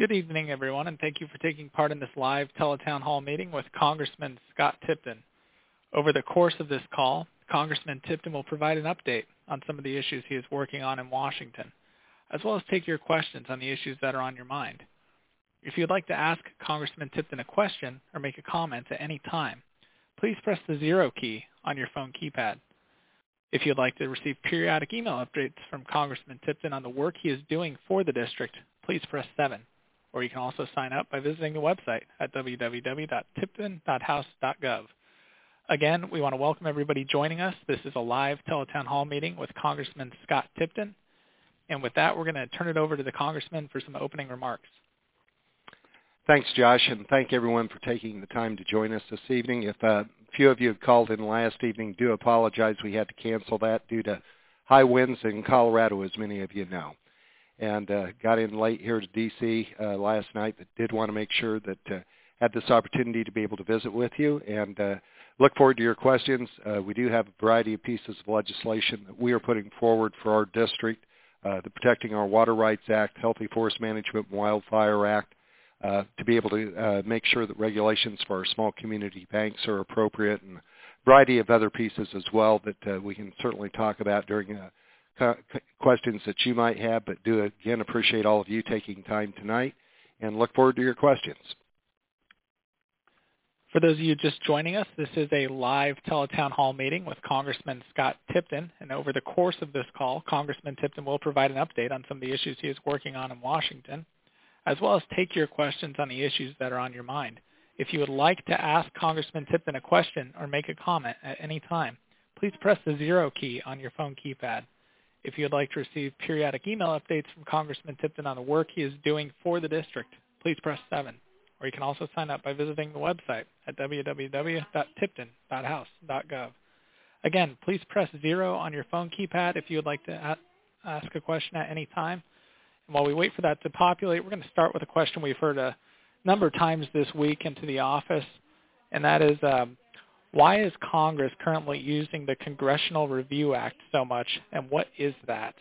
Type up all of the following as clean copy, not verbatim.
Good evening, everyone, and thank you for taking part in this live teletown hall meeting with Congressman Scott Tipton. Over the course of this call, Congressman Tipton will provide an update on some of the issues he is working on in Washington, as well as take your questions on the issues that are on your mind. If you'd like to ask Congressman Tipton a question or make a comment at any time, please press the 0 key on your phone keypad. If you'd like to receive periodic email updates from Congressman Tipton on the work he is doing for the district, please press 7. Or you can also sign up by visiting the website at www.tipton.house.gov. Again, we want to welcome everybody joining us. This is a live teletown hall meeting with Congressman Scott Tipton. And with that, we're going to turn it over to the Congressman for some opening remarks. Thanks, Josh, and thank everyone for taking the time to join us this evening. If a few of you had called in last evening, do apologize. We had to cancel that due to high winds in Colorado, as many of you know. And got in late here to D.C. Last night, but did want to make sure that had this opportunity to be able to visit with you and look forward to your questions. We do have a variety of pieces of legislation that we are putting forward for our district, the Protecting Our Water Rights Act, Healthy Forest Management and Wildfire Act, to be able to make sure that regulations for our small community banks are appropriate, and a variety of other pieces as well that we can certainly talk about during questions that you might have, but do again appreciate all of you taking time tonight and look forward to your questions. For those of you just joining us, this is a live teletown hall meeting with Congressman Scott Tipton, and over the course of this call, Congressman Tipton will provide an update on some of the issues he is working on in Washington, as well as take your questions on the issues that are on your mind. If you would like to ask Congressman Tipton a question or make a comment at any time, please press the 0 key on your phone keypad. If you would like to receive periodic email updates from Congressman Tipton on the work he is doing for the district, please press 7. Or you can also sign up by visiting the website at www.tipton.house.gov. Again, please press 0 on your phone keypad if you would like to ask a question at any time. And while we wait for that to populate, we're going to start with a question we've heard a number of times this week into the office, and that is, why is Congress currently using the Congressional Review Act so much, and what is that?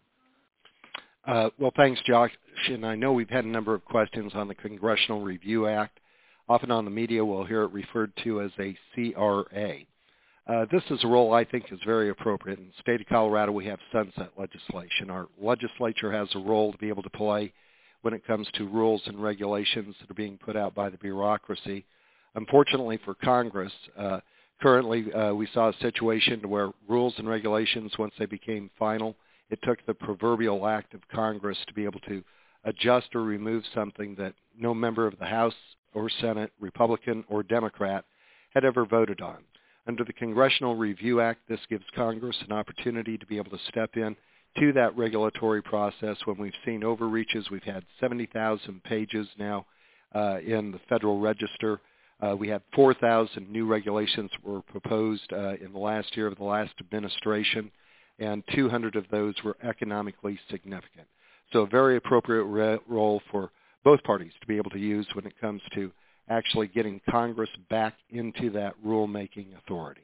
Well, thanks, Josh. And I know we've had a number of questions on the Congressional Review Act. Often on the media, we'll hear it referred to as a CRA. This is a role I think is very appropriate. In the state of Colorado, we have sunset legislation. Our legislature has a role to be able to play when it comes to rules and regulations that are being put out by the bureaucracy. Unfortunately for Congress, currently we saw a situation where rules and regulations, once they became final, it took the proverbial act of Congress to be able to adjust or remove something that no member of the House or Senate, Republican or Democrat, had ever voted on. Under the Congressional Review Act, this gives Congress an opportunity to be able to step in to that regulatory process. When we've seen overreaches, we've had 70,000 pages now in the Federal Register. We had 4,000 new regulations that were proposed in the last year of the last administration, and 200 of those were economically significant. So a very appropriate role for both parties to be able to use when it comes to actually getting Congress back into that rulemaking authority.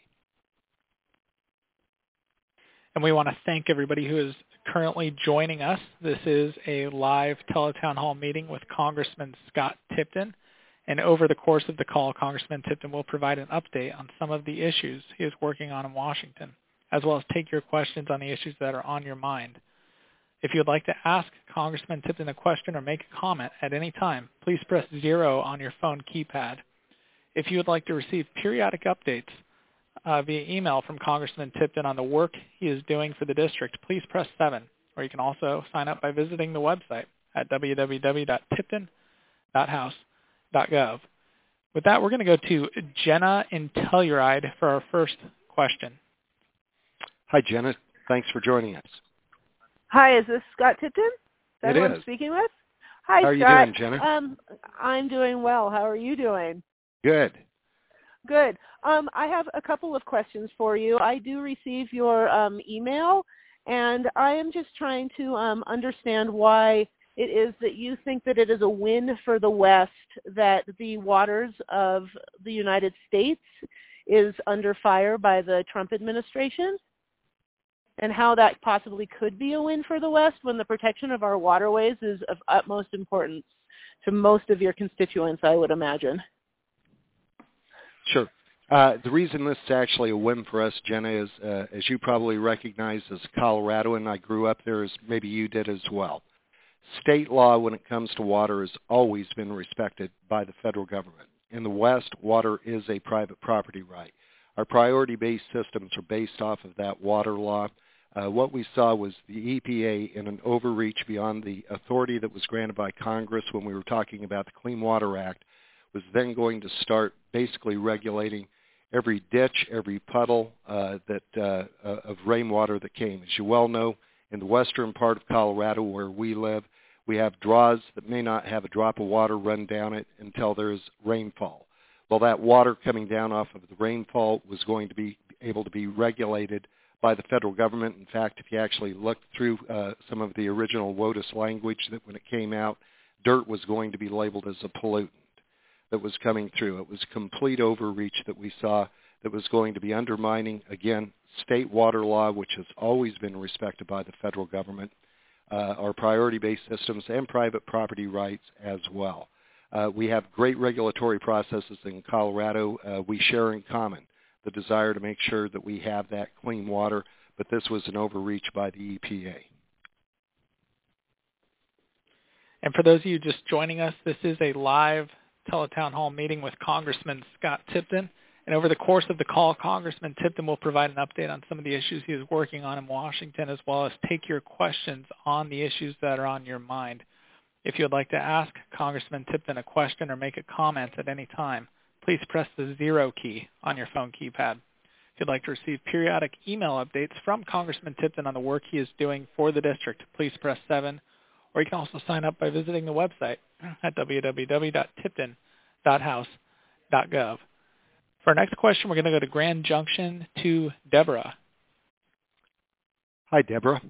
And we want to thank everybody who is currently joining us. This is a live teletown hall meeting with Congressman Scott Tipton. And over the course of the call, Congressman Tipton will provide an update on some of the issues he is working on in Washington, as well as take your questions on the issues that are on your mind. If you would like to ask Congressman Tipton a question or make a comment at any time, please press 0 on your phone keypad. If you would like to receive periodic updates via email from Congressman Tipton on the work he is doing for the district, please press 7. Or you can also sign up by visiting the website at www.tipton.house.gov. With that, we're going to go to Jenna in Telluride for our first question. Hi, Jenna. Thanks for joining us. Hi, is this Scott Tipton? Is that who I'm speaking with? Hi, Scott. How are you doing, Jenna? I'm doing well. How are you doing? Good. Good. I have a couple of questions for you. I do receive your email, and I am just trying to understand why it is that you think that it is a win for the West that the waters of the United States is under fire by the Trump administration, and how that possibly could be a win for the West when the protection of our waterways is of utmost importance to most of your constituents, I would imagine. Sure. The reason this is actually a win for us, Jenna, is as you probably recognize as a Coloradoan, I grew up there as maybe you did as well. State law when it comes to water has always been respected by the federal government. In the West, water is a private property right. Our priority-based systems are based off of that water law. What we saw was the EPA in an overreach beyond the authority that was granted by Congress when we were talking about the Clean Water Act, was then going to start basically regulating every ditch, every puddle of rainwater that came. As you well know, in the western part of Colorado where we live, we have draws that may not have a drop of water run down it until there's rainfall. Well, that water coming down off of the rainfall was going to be able to be regulated by the federal government. In fact, if you actually look through some of the original WOTUS language, that when it came out, dirt was going to be labeled as a pollutant that was coming through. It was complete overreach that we saw that was going to be undermining, again, state water law, which has always been respected by the federal government, our priority-based systems, and private property rights as well. We have great regulatory processes in Colorado. We share in common the desire to make sure that we have that clean water, but this was an overreach by the EPA. And for those of you just joining us, this is a live teletown hall meeting with Congressman Scott Tipton. And over the course of the call, Congressman Tipton will provide an update on some of the issues he is working on in Washington, as well as take your questions on the issues that are on your mind. If you would like to ask Congressman Tipton a question or make a comment at any time, please press the 0 key on your phone keypad. If you'd like to receive periodic email updates from Congressman Tipton on the work he is doing for the district, please press 7. Or you can also sign up by visiting the website at www.tipton.house.gov. For our next question, we're going to go to Grand Junction to Deborah. Hi, Deborah.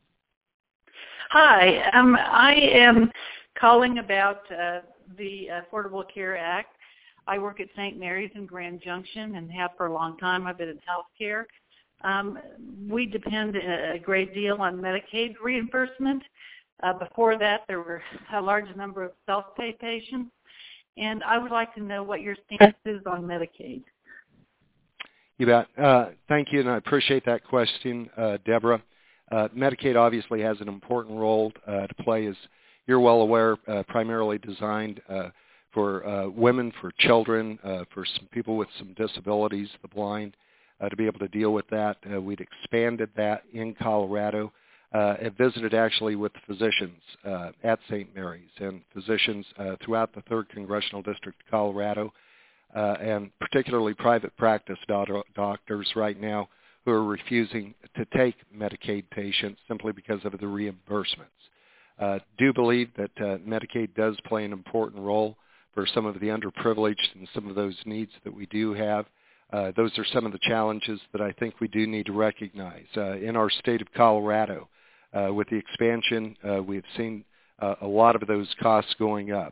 Hi. I am calling about the Affordable Care Act. I work at St. Mary's in Grand Junction and have for a long time. I've been in healthcare. We depend a great deal on Medicaid reimbursement. Before that, there were a large number of self-pay patients. And I would like to know what your stance is on Medicaid. You bet. Thank you, and I appreciate that question, Deborah. Medicaid obviously has an important role to play, as you're well aware, primarily designed for women, for children, for some people with some disabilities, the blind, to be able to deal with that. We'd expanded that in Colorado. Have visited actually with physicians at St. Mary's and physicians throughout the 3rd Congressional District of Colorado, and particularly private practice doctors right now who are refusing to take Medicaid patients simply because of the reimbursements. Do believe that Medicaid does play an important role for some of the underprivileged and some of those needs that we do have. Those are some of the challenges that I think we do need to recognize. In our state of Colorado, with the expansion, we've seen a lot of those costs going up.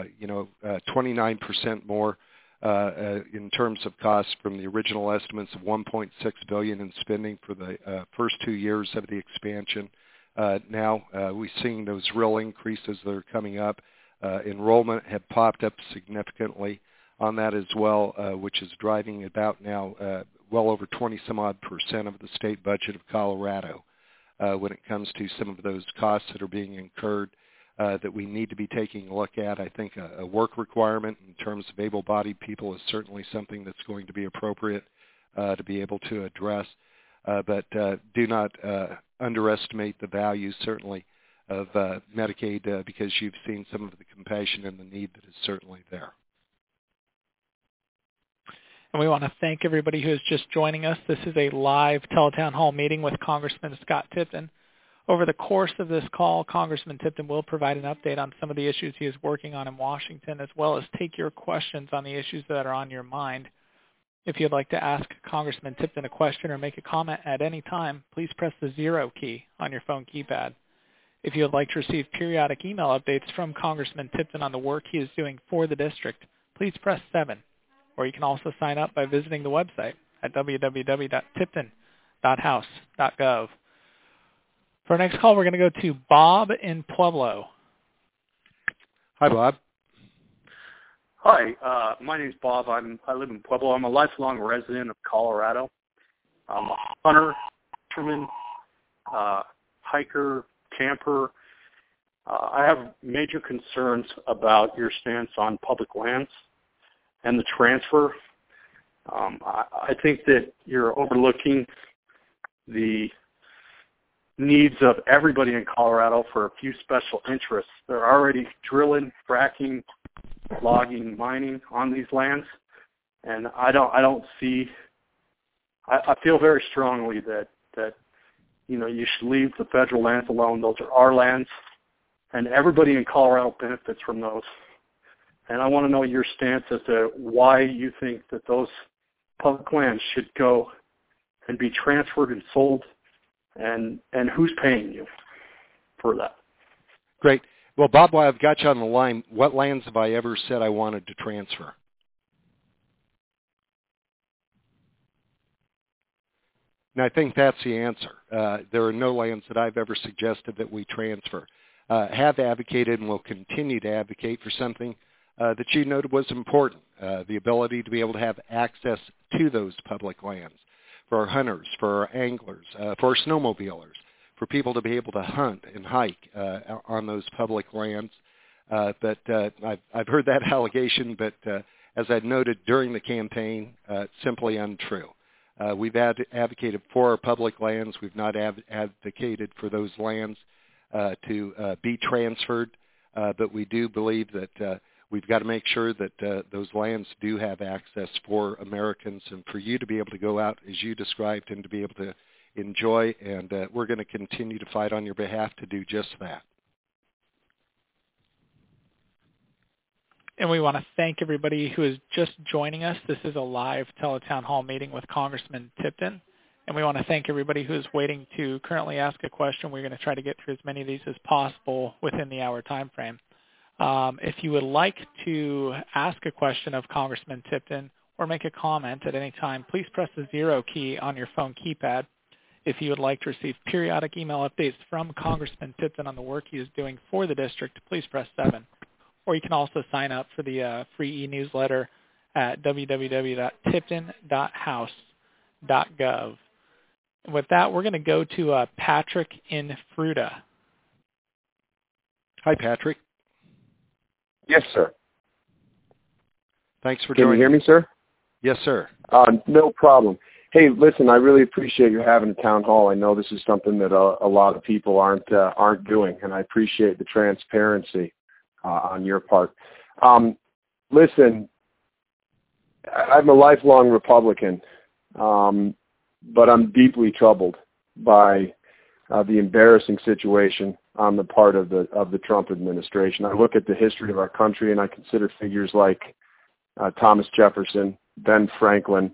29% more in terms of costs from the original estimates of $1.6 billion in spending for the first 2 years of the expansion. Now we're seeing those real increases that are coming up. Enrollment had popped up significantly on that as well, which is driving about now well over 20-some-odd% of the state budget of Colorado when it comes to some of those costs that are being incurred that we need to be taking a look at. I think a work requirement in terms of able-bodied people is certainly something that's going to be appropriate to be able to address. But do not underestimate the value, certainly, of Medicaid because you've seen some of the compassion and the need that is certainly there. And we want to thank everybody who is just joining us. This is a live teletown hall meeting with Congressman Scott Tipton. Over the course of this call, Congressman Tipton will provide an update on some of the issues he is working on in Washington, as well as take your questions on the issues that are on your mind. If you'd like to ask Congressman Tipton a question or make a comment at any time, please press the 0 key on your phone keypad. If you would like to receive periodic email updates from Congressman Tipton on the work he is doing for the district, please press 7. Or you can also sign up by visiting the website at www.tipton.house.gov. For our next call, we're going to go to Bob in Pueblo. Hi, Bob. Hi, my name's Bob. I live in Pueblo. I'm a lifelong resident of Colorado. I'm a hunter, fisherman, hiker, camper. I have major concerns about your stance on public lands and the transfer. I think that you're overlooking the needs of everybody in Colorado for a few special interests. They're already drilling, fracking, logging, mining on these lands, and I feel very strongly that you should leave the federal lands alone. Those are our lands, and everybody in Colorado benefits from those. And I want to know your stance as to why you think that those public lands should go and be transferred and sold, and who's paying you for that. Great. Well, Bob, while I've got you on the line, what lands have I ever said I wanted to transfer? And I think that's the answer. There are no lands that I've ever suggested that we transfer. Have advocated and will continue to advocate for something that you noted was important, the ability to be able to have access to those public lands for our hunters, for our anglers, for our snowmobilers, for people to be able to hunt and hike on those public lands. But I've heard that allegation, but as I noted during the campaign, simply untrue. We've advocated for our public lands. We've not advocated for those lands to be transferred, but we do believe that we've got to make sure that those lands do have access for Americans and for you to be able to go out, as you described, and to be able to enjoy, and we're going to continue to fight on your behalf to do just that. And we want to thank everybody who is just joining us. This is a live teletown hall meeting with Congressman Tipton. And we want to thank everybody who is waiting to currently ask a question. We're going to try to get through as many of these as possible within the hour time frame. If you would like to ask a question of Congressman Tipton or make a comment at any time, please press the 0 key on your phone keypad. If you would like to receive periodic email updates from Congressman Tipton on the work he is doing for the district, please press 7. Or you can also sign up for the free e-newsletter at www.tipton.house.gov. And with that, we're going to go to Patrick in Fruita. Hi, Patrick. Yes, sir. Thanks for joining. Can you hear me, sir? Yes, sir. No problem. Hey, listen, I really appreciate you having a town hall. I know this is something that a lot of people aren't doing, and I appreciate the transparency on your part. Listen, I'm a lifelong Republican, but I'm deeply troubled by the embarrassing situation on the part of the Trump administration. I look at the history of our country, and I consider figures like Thomas Jefferson, Ben Franklin,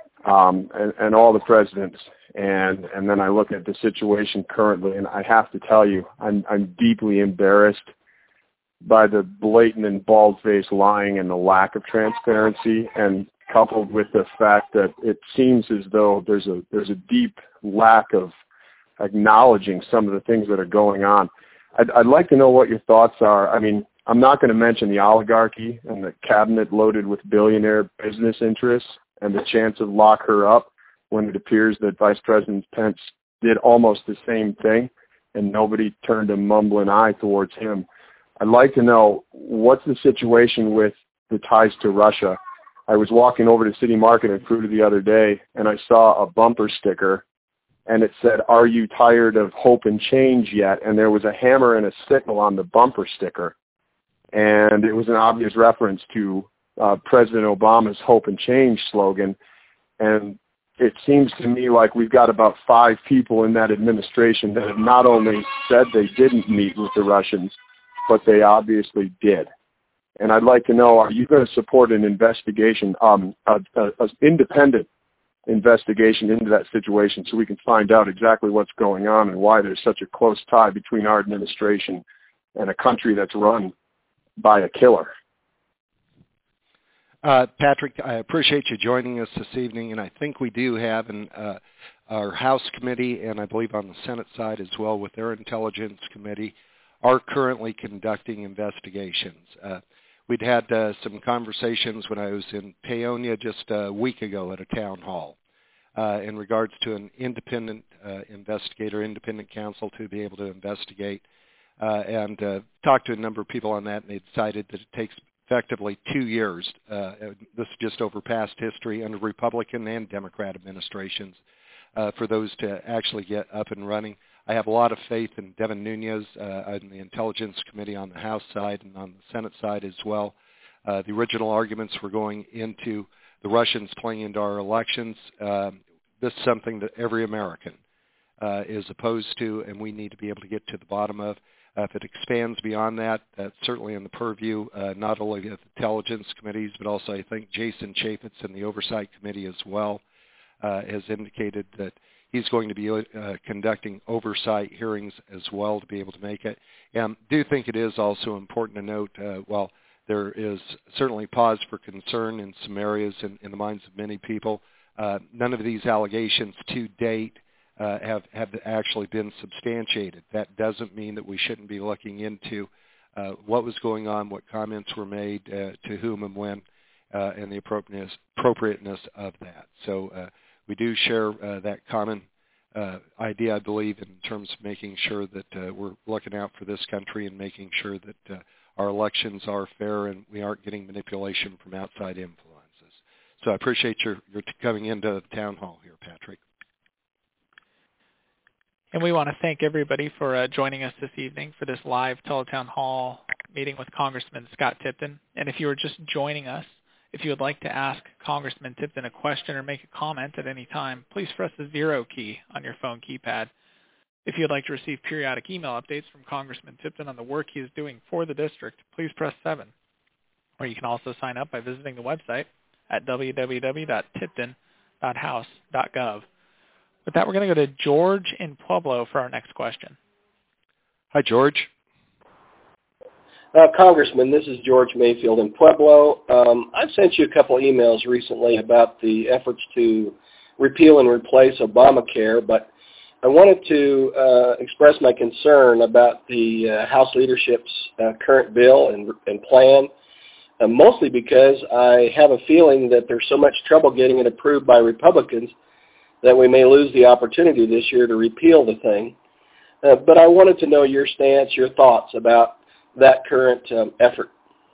and all the presidents, and then I look at the situation currently, and I have to tell you, I'm deeply embarrassed by the blatant and bald-faced lying and the lack of transparency, and coupled with the fact that it seems as though there's a deep lack of acknowledging some of the things that are going on. I'd like to know what your thoughts are. I mean, I'm not going to mention the oligarchy and the cabinet loaded with billionaire business interests and the chance of lock her up when it appears that Vice President Pence did almost the same thing and nobody turned a mumbling eye towards him. I'd like to know, what's the situation with the ties to Russia? I was walking over to City Market in Fruita the other day, and I saw a bumper sticker, and it said, "Are you tired of hope and change yet?" And there was a hammer and a sickle on the bumper sticker, and it was an obvious reference to President Obama's hope and change slogan. And it seems to me like we've got about 5 people in that administration that have not only said they didn't meet with the Russians, but they obviously did. And I'd like to know, are you going to support an investigation, an independent investigation into that situation so we can find out exactly what's going on and why there's such a close tie between our administration and a country that's run by a killer? Patrick, I appreciate you joining us this evening, and I think we do have our House committee, and I believe on the Senate side as well with their Intelligence Committee, are currently conducting investigations. We'd had some conversations when I was in Paonia just a week ago at a town hall in regards to an independent investigator, independent counsel to be able to investigate, and talked to a number of people on that, and they decided that it takes effectively 2 years. This is just over past history under Republican and Democrat administrations for those to actually get up and running. I have a lot of faith in Devin Nunes on the Intelligence Committee on the House side and on the Senate side as well. The original arguments were going into the Russians playing into our elections. This is something that every American is opposed to, and we need to be able to get to the bottom of. If it expands beyond that, that's certainly in the purview not only of the intelligence committees, but also I think Jason Chaffetz in the Oversight Committee as well has indicated that he's going to be conducting oversight hearings as well to be able to make it. And I do think it is also important to note, while there is certainly pause for concern in some areas in the minds of many people, none of these allegations to date have actually been substantiated. That doesn't mean that we shouldn't be looking into what was going on, what comments were made, to whom and when, and the appropriateness of that. So we do share that common idea, I believe, in terms of making sure that we're looking out for this country and making sure that our elections are fair and we aren't getting manipulation from outside influences. So I appreciate your coming into the town hall here, Patrick. And we want to thank everybody for joining us this evening for this live Teletown Hall meeting with Congressman Scott Tipton. And if you are just joining us, if you would like to ask Congressman Tipton a question or make a comment at any time, please press the 0 key on your phone keypad. If you would like to receive periodic email updates from Congressman Tipton on the work he is doing for the district, please press 7. Or you can also sign up by visiting the website at www.tipton.house.gov. With that, we're going to go to George in Pueblo for our next question. Hi, George. Congressman, this is George Mayfield in Pueblo. I've sent you a couple emails recently about the efforts to repeal and replace Obamacare, but I wanted to express my concern about the House leadership's current bill and plan, mostly because I have a feeling that there's so much trouble getting it approved by Republicans that we may lose the opportunity this year to repeal the thing. But I wanted to know your stance, your thoughts about that current effort.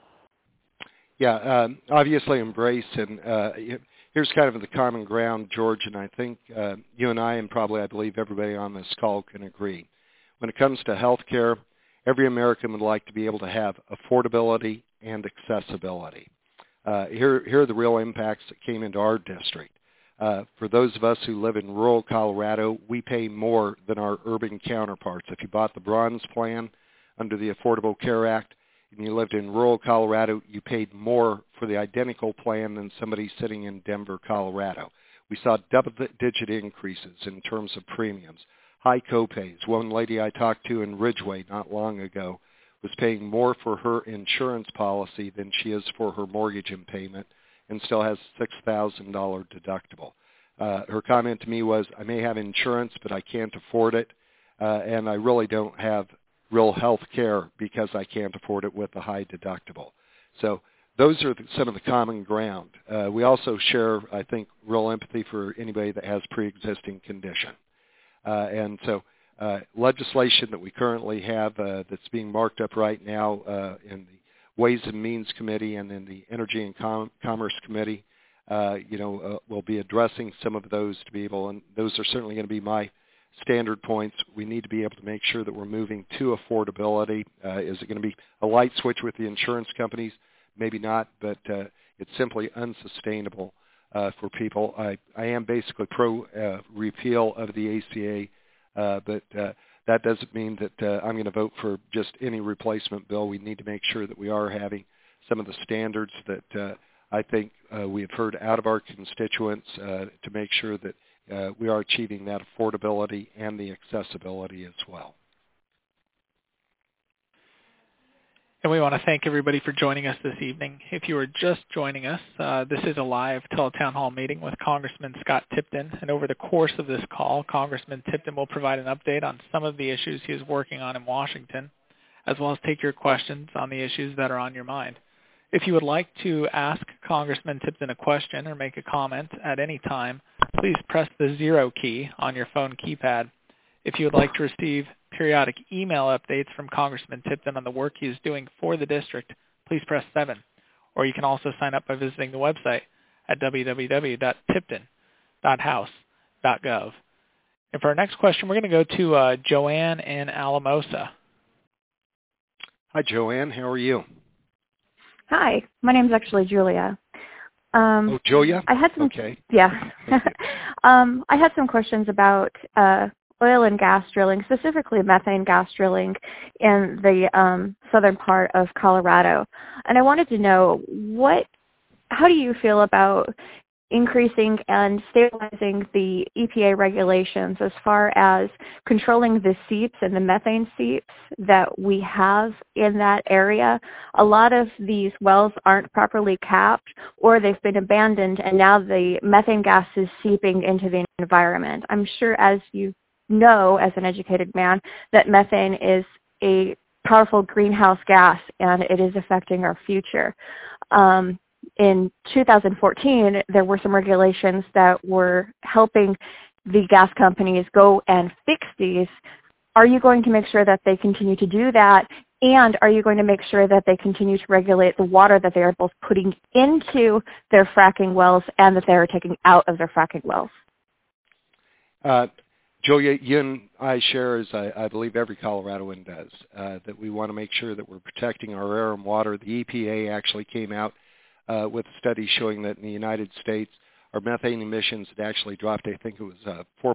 Yeah, obviously embrace, and here's kind of the common ground, George, and I think you and I, and probably I believe everybody on this call can agree. When it comes to health care, every American would like to be able to have affordability and accessibility. Here are the real impacts that came into our district. For those of us who live in rural Colorado, we pay more than our urban counterparts. If you bought the Bronze Plan under the Affordable Care Act and you lived in rural Colorado, you paid more for the identical plan than somebody sitting in Denver, Colorado. We saw double-digit increases in terms of premiums, high copays. One lady I talked to in Ridgeway not long ago was paying more for her insurance policy than she is for her mortgage payment, and still has a $6,000 deductible. Her comment to me was, I may have insurance, but I can't afford it, and I really don't have real health care because I can't afford it with a high deductible. So those are some of the common ground. We also share, I think, real empathy for anybody that has pre-existing condition. And so legislation that we currently have that's being marked up right now in the Ways and Means Committee and in the Energy and Commerce Committee, we'll be addressing some of those to be able, and those are certainly going to be my standard points. We need to be able to make sure that we're moving to affordability. Is it going to be a light switch with the insurance companies? Maybe not, but it's simply unsustainable for people. I am basically pro-repeal of the ACA, but that doesn't mean that I'm going to vote for just any replacement bill. We need to make sure that we are having some of the standards that I think we have heard out of our constituents to make sure that we are achieving that affordability and the accessibility as well. And we want to thank everybody for joining us this evening. If you are just joining us, this is a live Teletown Hall meeting with Congressman Scott Tipton. And over the course of this call, Congressman Tipton will provide an update on some of the issues he is working on in Washington, as well as take your questions on the issues that are on your mind. If you would like to ask Congressman Tipton a question or make a comment at any time, please press the 0 key on your phone keypad. If you would like to receive periodic email updates from Congressman Tipton on the work he is doing for the district, please press 7. Or you can also sign up by visiting the website at www.tipton.house.gov. And for our next question, we're going to go to Joanne in Alamosa. Hi, Joanne. How are you? Hi, my name's actually Julia. Julia? I had some. Okay. Yeah. I had some questions about oil and gas drilling, specifically methane gas drilling in the southern part of Colorado, and I wanted to know how do you feel about increasing and stabilizing the EPA regulations as far as controlling the seeps and the methane seeps that we have in that area? A lot of these wells aren't properly capped, or they've been abandoned, and now the methane gas is seeping into the environment. I'm sure, as you know, as an educated man, that methane is a powerful greenhouse gas, and it is affecting our future. In 2014, there were some regulations that were helping the gas companies go and fix these. Are you going to make sure that they continue to do that? And are you going to make sure that they continue to regulate the water that they are both putting into their fracking wells and that they are taking out of their fracking wells? Julia, you and I share, as I believe every Coloradoan does, that we want to make sure that we're protecting our air and water. The EPA actually came out with a study showing that in the United States, our methane emissions had actually dropped, I think it was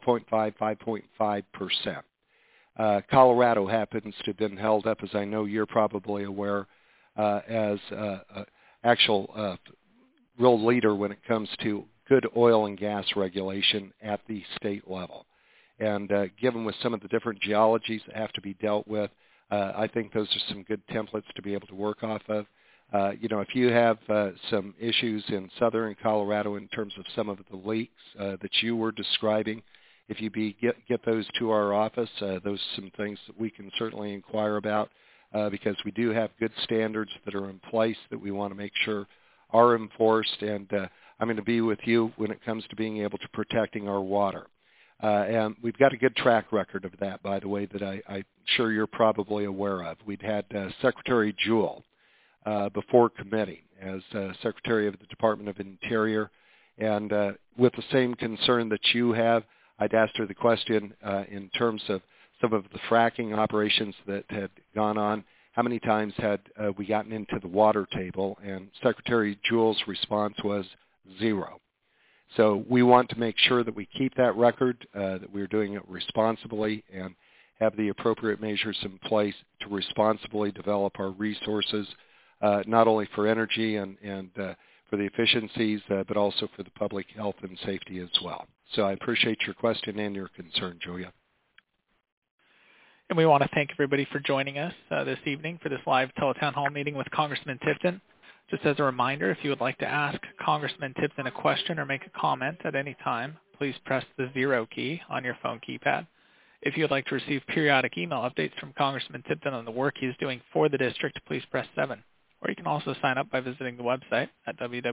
5.5%. Colorado happens to have been held up, as I know you're probably aware, as actual real leader when it comes to good oil and gas regulation at the state level. And given with some of the different geologies that have to be dealt with, I think those are some good templates to be able to work off of. If you have some issues in southern Colorado in terms of some of the leaks that you were describing, if you get those to our office, those are some things that we can certainly inquire about because we do have good standards that are in place that we want to make sure are enforced. And I'm going to be with you when it comes to being able to protecting our water. And we've got a good track record of that, by the way, that I'm sure you're probably aware of. We'd had Secretary Jewell before committee as Secretary of the Department of Interior. And with the same concern that you have, I'd asked her the question in terms of some of the fracking operations that had gone on, how many times had we gotten into the water table? And Secretary Jewell's response was 0. So we want to make sure that we keep that record, that we're doing it responsibly and have the appropriate measures in place to responsibly develop our resources, not only for energy and for the efficiencies, but also for the public health and safety as well. So I appreciate your question and your concern, Julia. And we want to thank everybody for joining us this evening for this live teletown hall meeting with Congressman Tipton. Just as a reminder, if you would like to ask Congressman Tipton a question or make a comment at any time, please press the 0 key on your phone keypad. If you would like to receive periodic email updates from Congressman Tipton on the work he is doing for the district, please press 7. Or you can also sign up by visiting the website at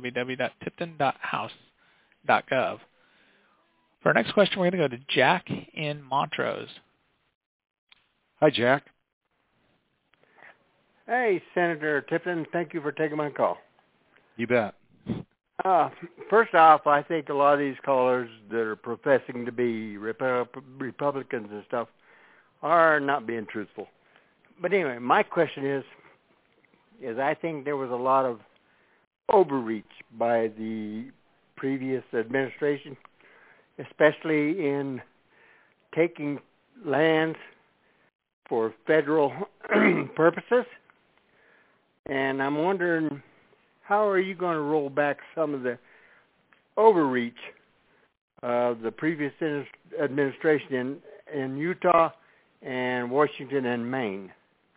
www.tipton.house.gov. For our next question, we're going to go to Jack in Montrose. Hi, Jack. Hey, Senator Tipton, thank you for taking my call. You bet. First off, I think a lot of these callers that are professing to be Republicans and stuff are not being truthful. But anyway, my question is I think there was a lot of overreach by the previous administration, especially in taking lands for federal purposes. And I'm wondering, how are you going to roll back some of the overreach of the previous administration in Utah and Washington and Maine?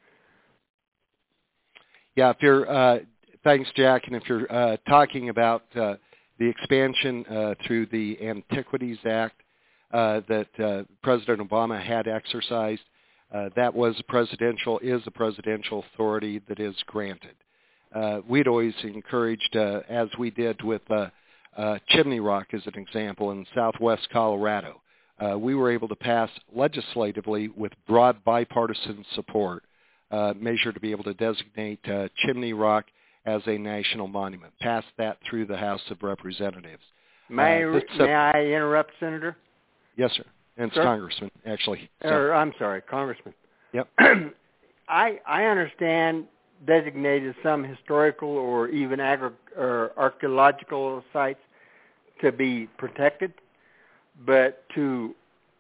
Yeah, if you're, thanks, Jack. And if you're talking about the expansion through the Antiquities Act that President Obama had exercised, that is a presidential authority that is granted. we'd always encouraged, as we did with Chimney Rock as an example in southwest Colorado, we were able to pass legislatively with broad bipartisan support measure to be able to designate Chimney Rock as a national monument. Pass that through the House of Representatives. May I interrupt, Senator? Yes, sir. And it's Congressman, actually. I'm sorry, Congressman. Yep. I understand designated some historical or even archaeological sites to be protected, but to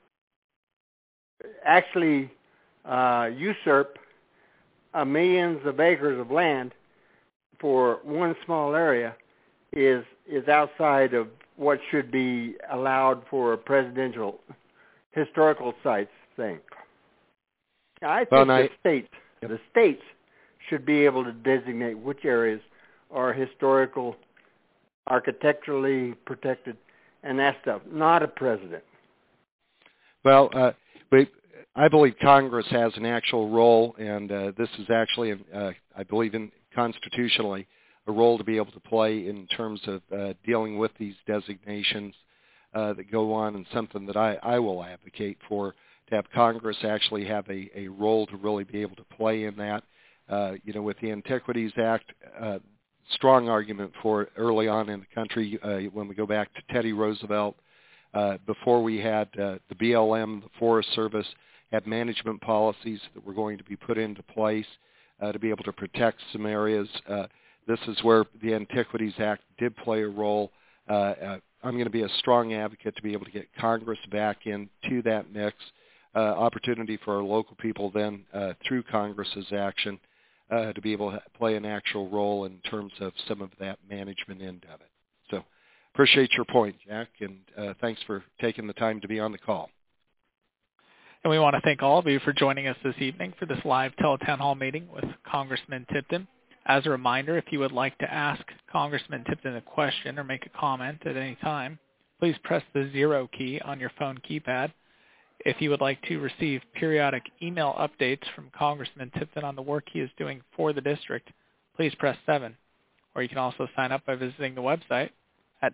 actually usurp millions of acres of land for one small area is outside of what should be allowed for a presidential historical sites thing. I think the states should be able to designate which areas are historical, architecturally protected, and that stuff, not a president. Well, I believe Congress has an actual role, and this is actually, I believe, constitutionally, a role to be able to play in terms of dealing with these designations that go on, and something that I will advocate for, to have Congress actually have a role to really be able to play in that. With the Antiquities Act, strong argument for it early on in the country when we go back to Teddy Roosevelt. Before we had the BLM, the Forest Service, had management policies that were going to be put into place to be able to protect some areas. This is where the Antiquities Act did play a role. I'm going to be a strong advocate to be able to get Congress back into that mix. Opportunity for our local people then through Congress's action to be able to play an actual role in terms of some of that management end of it. So appreciate your point, Jack, and thanks for taking the time to be on the call. And we want to thank all of you for joining us this evening for this live Teletown Hall meeting with Congressman Tipton. As a reminder, if you would like to ask Congressman Tipton a question or make a comment at any time, please press the 0 key on your phone keypad. If you would like to receive periodic email updates from Congressman Tipton on the work he is doing for the district, please press 7. Or you can also sign up by visiting the website at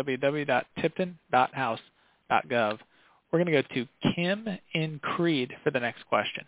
www.tipton.house.gov. We're going to go to Kim in Creed for the next question.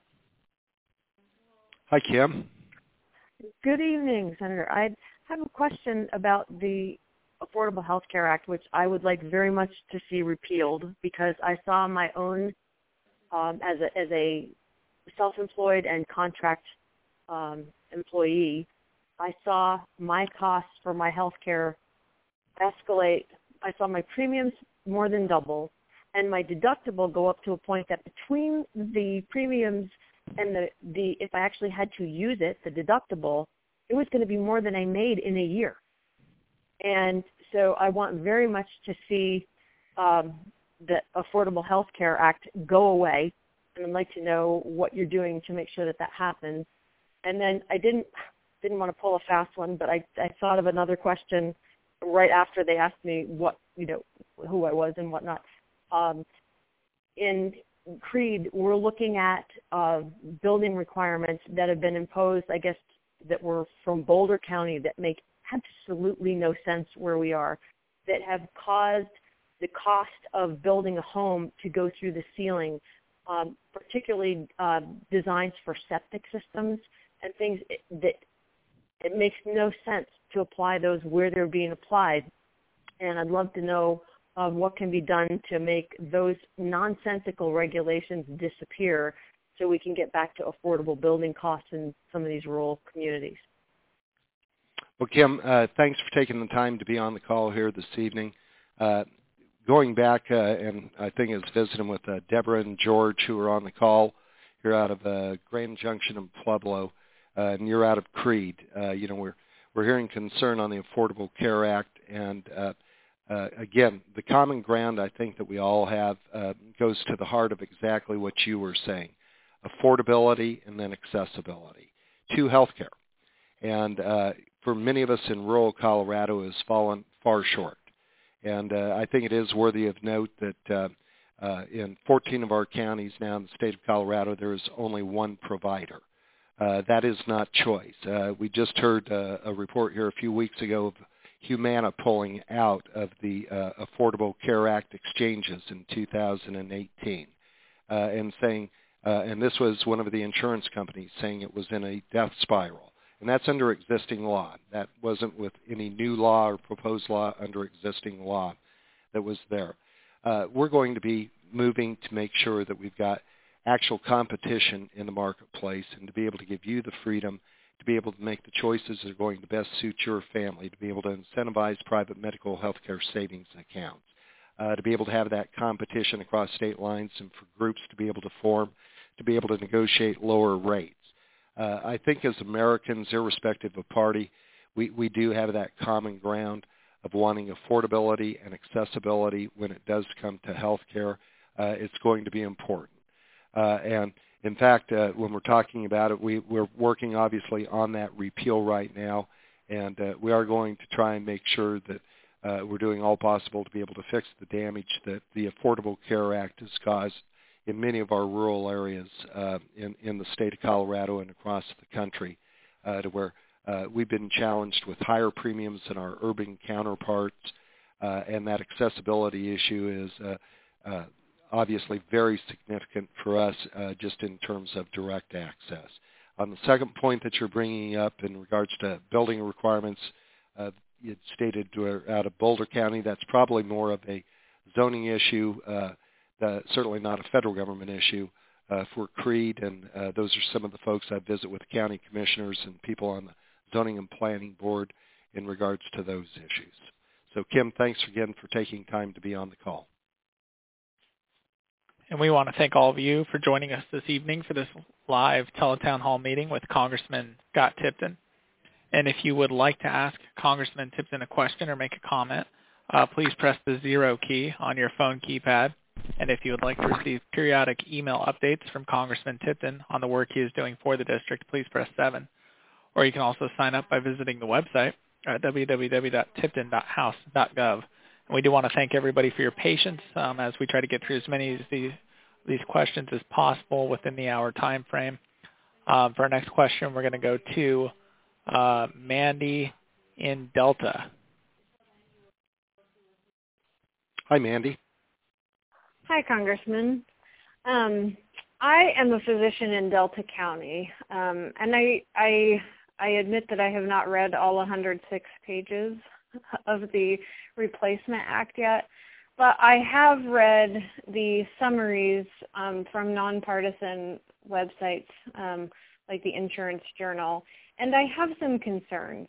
Hi, Kim. Good evening, Senator. I have a question about the Affordable Health Care Act, which I would like very much to see repealed, because I saw my own, as a self-employed and contract employee, I saw my costs for my health care escalate. I saw my premiums more than double, and my deductible go up to a point that between the premiums and the if I actually had to use it, the deductible, it was going to be more than I made in a year. And so I want very much to see the Affordable Health Care Act go away, and I'd like to know what you're doing to make sure that that happens. And then I didn't want to pull a fast one, but I thought of another question right after they asked me who I was and whatnot. In Creed, we're looking at building requirements that have been imposed, I guess, that were from Boulder County that make absolutely no sense where we are, that have caused the cost of building a home to go through the ceiling, particularly designs for septic systems and things that it makes no sense to apply those where they're being applied. And I'd love to know what can be done to make those nonsensical regulations disappear so we can get back to affordable building costs in some of these rural communities. Well, Kim, thanks for taking the time to be on the call here this evening. Going back, and I think it's visiting with Deborah and George, who are on the call. You're out of Grand Junction and Pueblo, and you're out of Creed. We're hearing concern on the Affordable Care Act, and again, the common ground I think that we all have goes to the heart of exactly what you were saying: affordability and then accessibility to health care. And for many of us in rural Colorado, has fallen far short. And I think it is worthy of note that in 14 of our counties now in the state of Colorado, there is only one provider That is not choice. We just heard a report here a few weeks ago of Humana pulling out of the Affordable Care Act exchanges in 2018 and saying, and this was one of the insurance companies saying it was in a death spiral. And that's under existing law. That wasn't with any new law or proposed law, under existing law that was there. We're going to be moving to make sure that we've got actual competition in the marketplace and to be able to give you the freedom to be able to make the choices that are going to best suit your family, to be able to incentivize private medical health care savings accounts, to be able to have that competition across state lines and for groups to be able to form, to be able to negotiate lower rates. I think as Americans, irrespective of party, we do have that common ground of wanting affordability and accessibility when it does come to health care. It's going to be important. And in fact, when we're talking about it, we're working obviously on that repeal right now, and we are going to try and make sure that we're doing all possible to be able to fix the damage that the Affordable Care Act has caused in many of our rural areas in the state of Colorado and across the country, to where we've been challenged with higher premiums than our urban counterparts, and that accessibility issue is obviously very significant for us just in terms of direct access. On the second point that you're bringing up in regards to building requirements, you stated out of Boulder County, that's probably more of a zoning issue, certainly not a federal government issue for CREED, and those are some of the folks I visit with county commissioners and people on the Zoning and Planning Board in regards to those issues. So Kim, thanks again for taking time to be on the call. And we want to thank all of you for joining us this evening for this live teletown hall meeting with Congressman Scott Tipton. And if you would like to ask Congressman Tipton a question or make a comment, please press the 0 key on your phone keypad. And if you would like to receive periodic email updates from Congressman Tipton on the work he is doing for the district, please press 7. Or you can also sign up by visiting the website at www.tipton.house.gov. And we do want to thank everybody for your patience as we try to get through as many of these questions as possible within the hour time frame. For our next question, we're going to go to Mandy in Delta. Hi, Mandy. Hi, Congressman. I am a physician in Delta County, and I admit that I have not read all 106 pages of the Replacement Act yet, but I have read the summaries from nonpartisan websites like the Insurance Journal, and I have some concerns.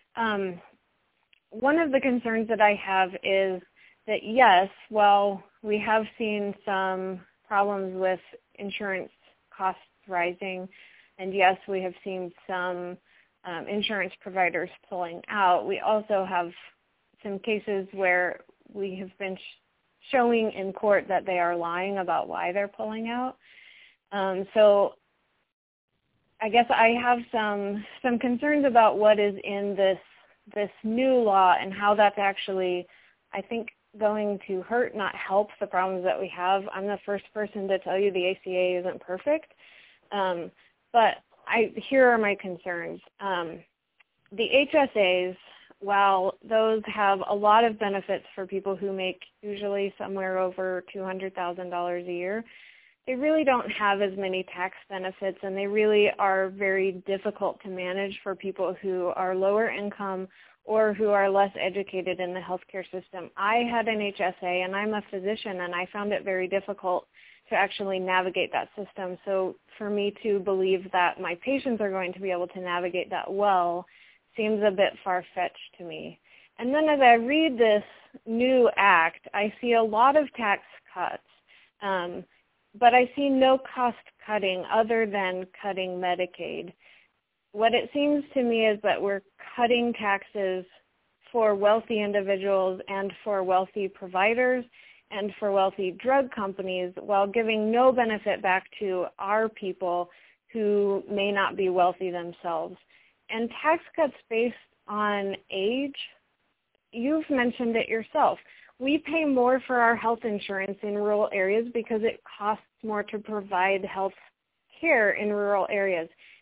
One of the concerns that I have is that yes, while we have seen some problems with insurance costs rising, and yes, we have seen some insurance providers pulling out, we also have some cases where we have been showing in court that they are lying about why they're pulling out. So I guess I have some concerns about what is in this new law and how that's actually, I think, going to hurt, not help the problems that we have. I'm the first person to tell you the ACA isn't perfect, but here are my concerns. The HSAs, while those have a lot of benefits for people who make usually somewhere over $200,000 a year, they really don't have as many tax benefits, and they really are very difficult to manage for people who are lower income or who are less educated in the healthcare system. I had an HSA, and I'm a physician, and I found it very difficult to actually navigate that system. So for me to believe that my patients are going to be able to navigate that well seems a bit far-fetched to me. And then as I read this new act, I see a lot of tax cuts, but I see no cost cutting other than cutting Medicaid. What it seems to me is that we're cutting taxes for wealthy individuals and for wealthy providers and for wealthy drug companies while giving no benefit back to our people who may not be wealthy themselves. And tax cuts based on age, you've mentioned it yourself. We pay more for our health insurance in rural areas because it costs more to provide health care in rural areas.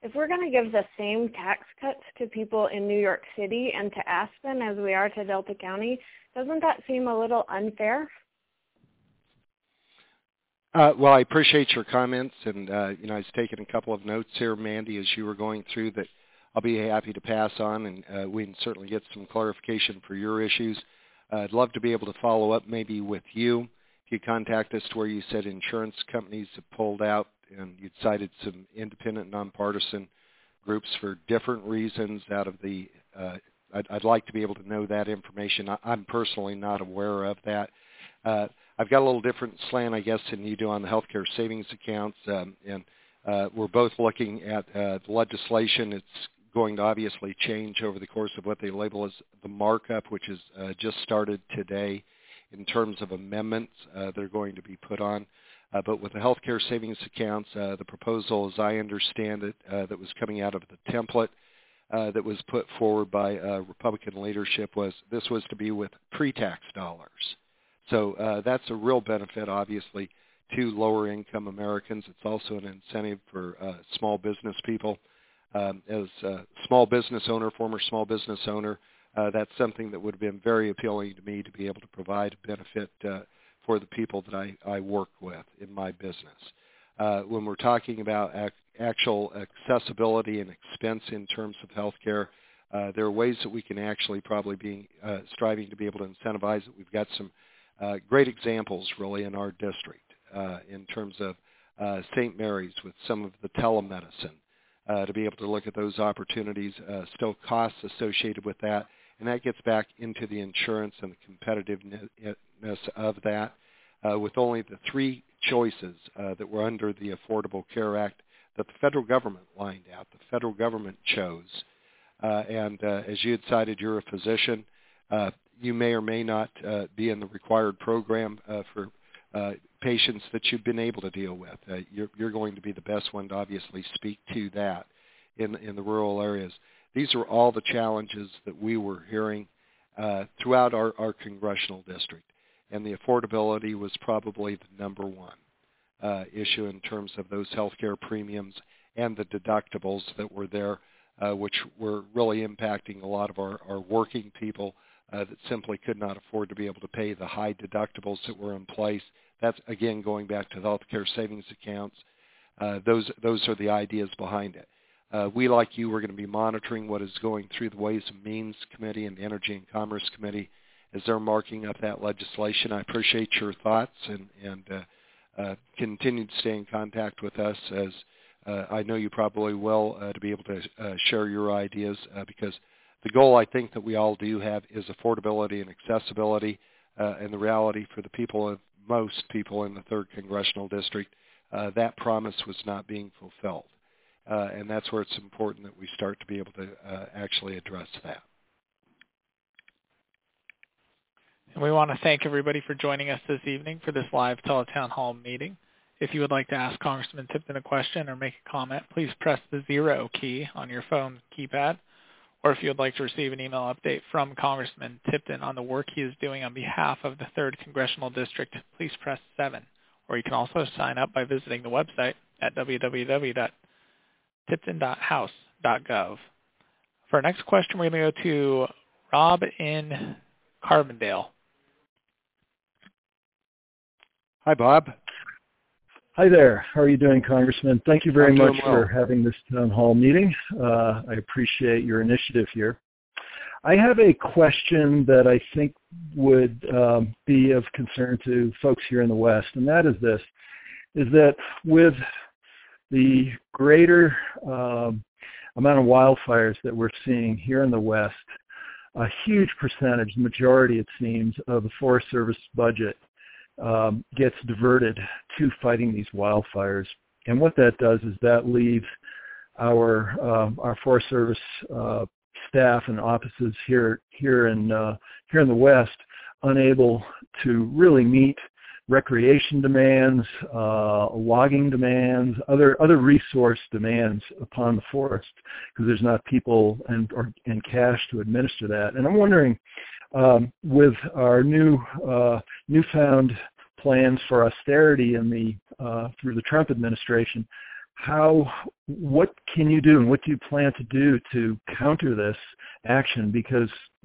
if we're going to give the same tax cuts to people in New York City and to Aspen as we are to Delta County, doesn't that seem a little unfair? Well, I appreciate your comments, and I was taking a couple of notes here, Mandy, as you were going through that I'll be happy to pass on, and we can certainly get some clarification for your issues. I'd love to be able to follow up maybe with you. If you contact us to where you said insurance companies have pulled out, and you'd cited some independent, nonpartisan groups for different reasons out of the I'd like to be able to know that information. I'm personally not aware of that. I've got a little different slant, I guess, than you do on the healthcare savings accounts, and we're both looking at the legislation. It's going to obviously change over the course of what they label as the markup, which is just started today in terms of amendments that are going to be put on. But with the healthcare savings accounts, the proposal, as I understand it, that was coming out of the template that was put forward by Republican leadership was this was to be with pre-tax dollars. So that's a real benefit, obviously, to lower-income Americans. It's also an incentive for small business people. As a small business owner, former small business owner, that's something that would have been very appealing to me to be able to provide a benefit for the people that I work with in my business. When we're talking about actual accessibility and expense in terms of health care, there are ways that we can actually probably be striving to be able to incentivize it. We've got some great examples really in our district in terms of St. Mary's with some of the telemedicine to be able to look at those opportunities, still costs associated with that, and that gets back into the insurance and the competitiveness of that. With only the three choices that were under the Affordable Care Act that the federal government lined out, the federal government chose, and as you had cited, you're a physician. You may or may not be in the required program for patients that you've been able to deal with. You're going to be the best one to obviously speak to that in the rural areas. These are all the challenges that we were hearing throughout our congressional district, and the affordability was probably the number one issue in terms of those health care premiums and the deductibles that were there, which were really impacting a lot of our working people that simply could not afford to be able to pay the high deductibles that were in place. That's, again, going back to the healthcare savings accounts. Those are the ideas behind it. We, like you, are going to be monitoring what is going through the Ways and Means Committee and the Energy and Commerce Committee as they're marking up that legislation. I appreciate your thoughts and continue to stay in contact with us, as I know you probably will, to be able to share your ideas because the goal I think that we all do have is affordability and accessibility, and the reality for the people, most people in the 3rd Congressional District, that promise was not being fulfilled. And that's where it's important that we start to be able to actually address that. And we want to thank everybody for joining us this evening for this live Teletown Hall meeting. If you would like to ask Congressman Tipton a question or make a comment, please press the 0 key on your phone keypad. Or if you would like to receive an email update from Congressman Tipton on the work he is doing on behalf of the 3rd Congressional District, please press 7. Or you can also sign up by visiting the website at www.tipton.house.gov. For our next question, we're going to go to Rob in Carbondale. Hi, Bob. Hi there. How are you doing, Congressman? Thank you very much for having this town hall meeting. I appreciate your initiative here. I have a question that I think would be of concern to folks here in the West, and that is this, is that with the greater amount of wildfires that we're seeing here in the West, a huge percentage, the majority it seems, of the Forest Service budget gets diverted to fighting these wildfires. And what that does is that leaves our Forest Service staff and offices here in the West unable to really meet recreation demands, logging demands, other resource demands upon the forest, because there's not people and cash to administer that. And I'm wondering, with our newfound plans for austerity in through the Trump administration, what can you do and what do you plan to do to counter this action? Because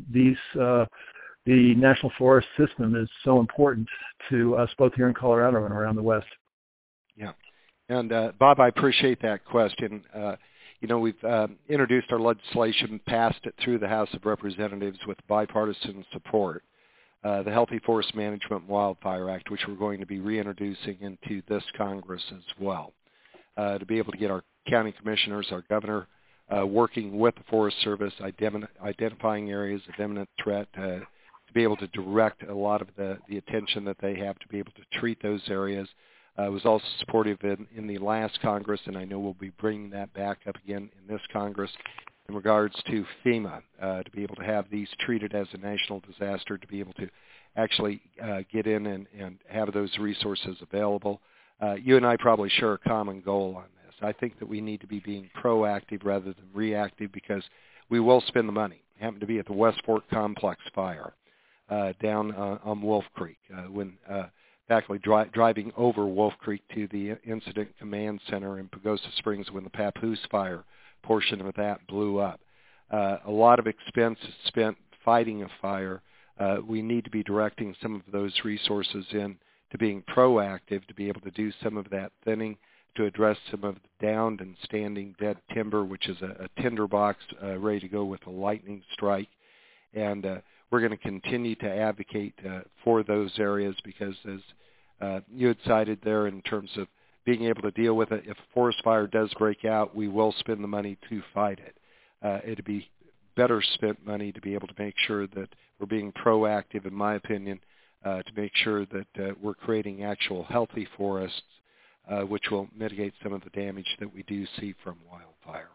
the National Forest system is so important to us both here in Colorado and around the West. Yeah. And Bob, I appreciate that question. We've introduced our legislation, passed it through the House of Representatives with bipartisan support. The Healthy Forest Management and Wildfire Act, which we're going to be reintroducing into this Congress as well, to be able to get our county commissioners, our governor, working with the Forest Service, identifying areas of imminent threat, to be able to direct a lot of the attention that they have to be able to treat those areas. Was also supportive in the last Congress, and I know we'll be bringing that back up again in this Congress in regards to FEMA, to be able to have these treated as a national disaster, to be able to actually get in and have those resources available. You and I probably share a common goal on this. I think that we need to be being proactive rather than reactive, because we will spend the money. It happened to be at the West Fork Complex fire down on Wolf Creek when actually driving over Wolf Creek to the Incident Command Center in Pagosa Springs when the Papoose fire portion of that blew up. A lot of expense is spent fighting a fire. We need to be directing some of those resources in to being proactive, to be able to do some of that thinning, to address some of the downed and standing dead timber, which is a tinderbox ready to go with a lightning strike. And we're going to continue to advocate for those areas because, as you had cited there in terms of being able to deal with it, if a forest fire does break out, we will spend the money to fight it. It'd be better spent money to be able to make sure that we're being proactive, in my opinion, to make sure that we're creating actual healthy forests, which will mitigate some of the damage that we do see from wildfire.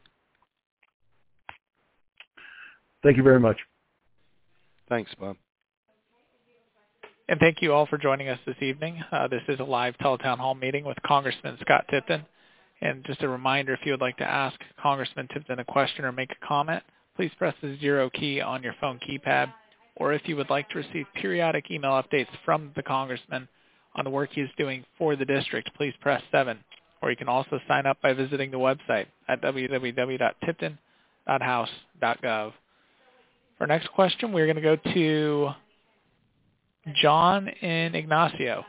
Thank you very much. Thanks, Bob. And thank you all for joining us this evening. This is a live teletown hall meeting with Congressman Scott Tipton. And just a reminder, if you would like to ask Congressman Tipton a question or make a comment, please press the 0 key on your phone keypad. Or if you would like to receive periodic email updates from the Congressman on the work he is doing for the district, please press 7. Or you can also sign up by visiting the website at www.tipton.house.gov. For our next question, we're going to go to John in Ignacio.